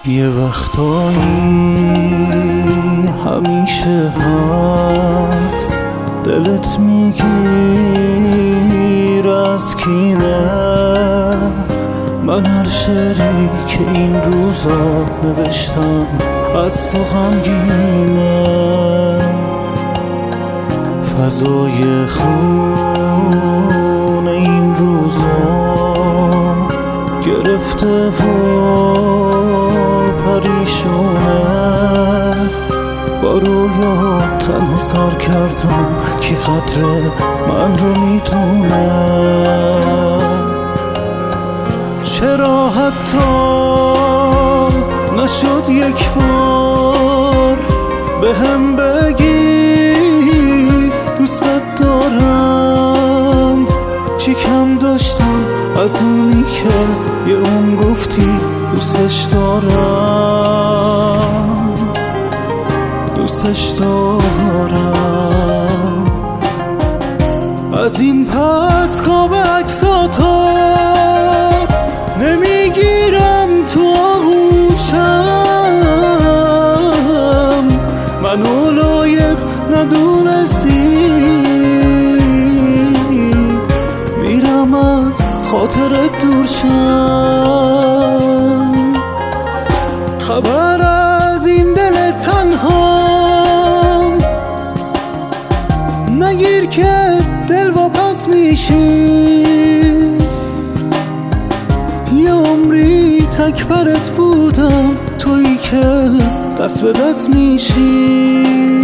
یه وقتایی همیشه هست دلت میگیر از کینه. من هر شعری که این روزا نوشتم از تو غمگینه. فضای خون این روزا گرفته و پریشونه. با رویا تنها سر کردم کی قدر من رو میدونه. چرا حتی نشد یک بار به هم بگی دوست دارم؟ چی کم داشتم از اونی که یه اون گفتی دوستش دارم، دوستش دارم. از این پس خواب عکساتو نمیگیرم تو آغوشم. منو لایق ندونستی میرم از خاطرت دور شم. خبر از این دل تنهام نگیر که دل واپس میشی. یه عمری تک برت بودم تویی که دست به دست میشی.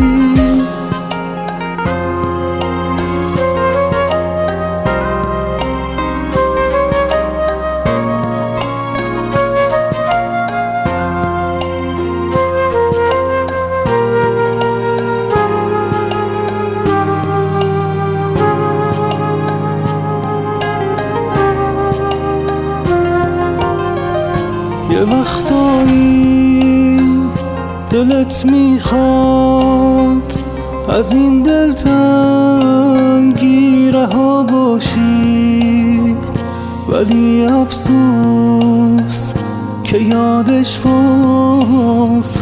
یه وقتایی دلت میخواد از این دلتنگی رها باشی، ولی افسوس که یادش باز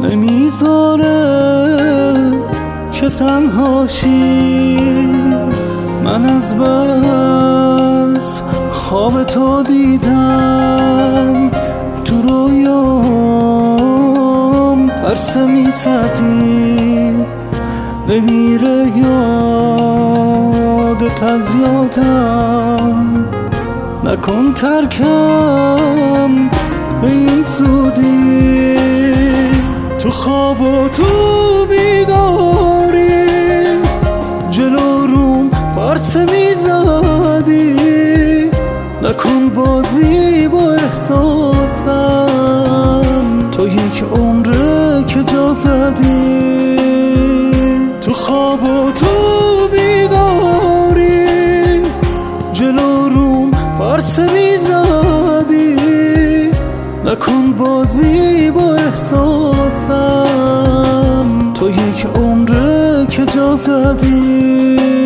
نمیذاره که تنهاشی. من از بس خواب تو دیدم تو رویام پرسه میزدی. نمیره یادت از یادم، نکن ترکم به این زودی. تو خواب و تو بیداری جلو روم پرسه میزدی. نکن بازی با احساسم، تو یک عمره که جا زدی. تو خواب و تو بیداری جلو روم پرسه میزدی. نکن بازی با احساسم، تو یک عمره که جا زدی.